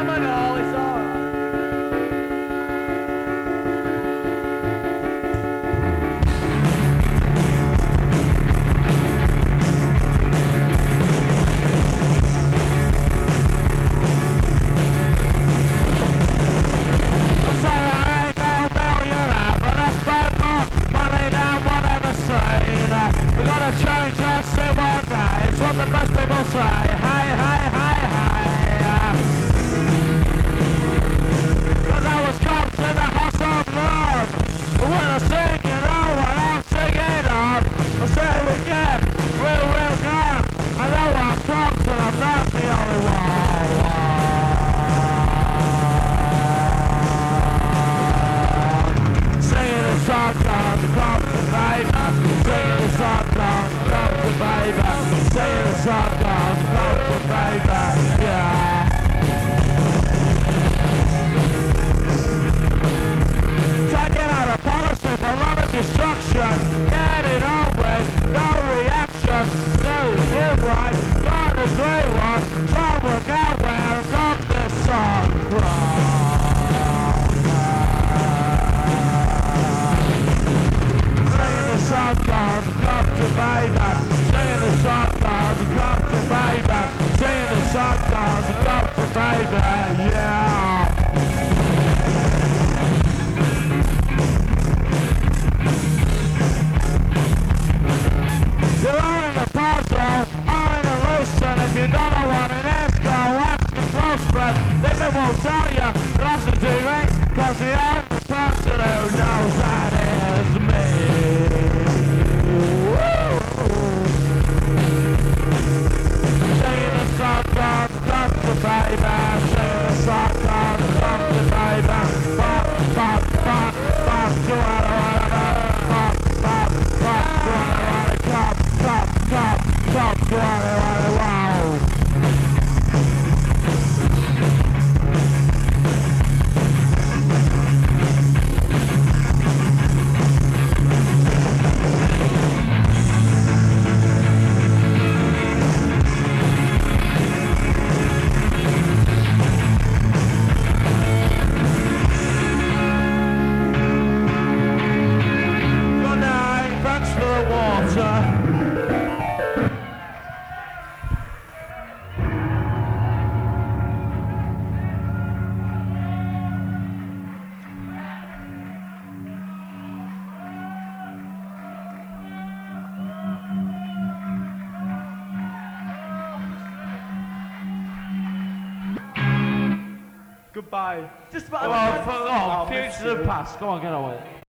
know, it's alright. We're gonna change that same one day. It's what the best people say. Hey, hey, hey, hey. Cause I was cops in the house of love. But when I sing, you know what I'm singing of. I say it again, we'll come. I know I'm cops and I'm not the only one. Singing a song called The Cops and Baby. Singing a song called The Cops and Baby. Singing a song called The Cops and Baby. Yeah. Taking out a policy for love and destruction. Get it on with no reaction. No, you're right. Not a great one. Try to work out where I got this song from. Song called Come to Baby. Singing the song called Come to Baby. Singing the song called Come to Baby. Yeah. You're all in the puzzle, all in the lotion. If you don't know what it is, go watch the close friend. They won't tell you lots of TV, cause the only person who knows that is me. Singing the song called Come to Baby. Singing the song called Come to Baby. Pop, pop, pop, pop, do I wanna pop, pop, pop, do I wanna cop, cop, cop, cop, do I wanna wow. Goodbye. Just Well, future to the past. Go on, get away.